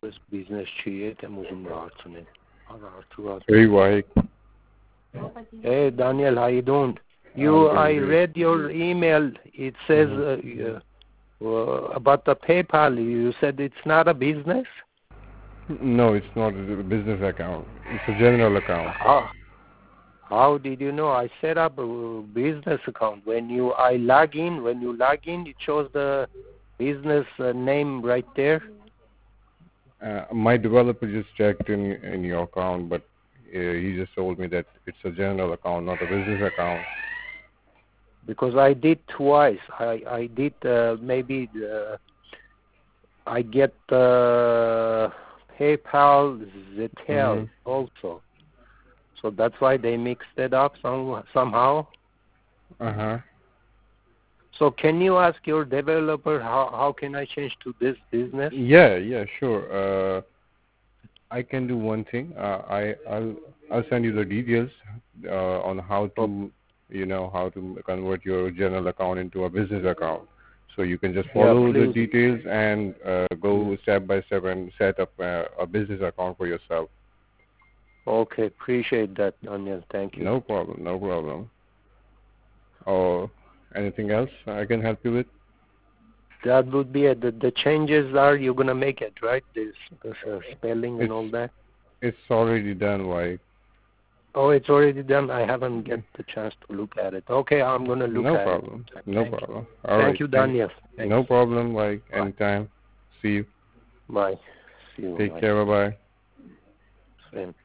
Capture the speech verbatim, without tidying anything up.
بس بیزنس چیه که موزم راحتونه. Hey, Mike. Hey, Daniel, how you doing? You, I read your email. It says mm-hmm. uh, uh, about the PayPal. You said it's not a business? No, it's not a business account. It's a general account. How, how did you know? I set up a business account. When you I log in, when you log in, it shows the business uh, name right there. Uh, my developer just checked in in your account, but uh, he just told me that it's a general account, not a business account. Because I did twice. I I did uh, maybe the, I get uh, PayPal, Zettel mm-hmm. also. So that's why they mixed it up some, somehow. Uh huh. So can you ask your developer how how can I change to this business? Yeah, yeah, sure. Uh, I can do one thing. Uh, I I'll I'll send you the details uh, on how to oh. you know how to convert your general account into a business account. So you can just follow yeah, the details and uh, go step by step and set up uh, a business account for yourself. Okay, appreciate that, Daniel. Thank you. No problem, no problem. Or anything else I can help you with? That would be it. The, the changes are you're gonna make it, right? This, this uh, spelling and it's, all that. It's already done, why? Oh, it's already done. I haven't get the chance to look at it. Okay, I'm gonna look no at problem. it. No Thank problem. You. All Thank right. you, Daniel. Thanks. No problem. Like anytime. See you. Bye. See you. Take bye. care. Bye bye. Same.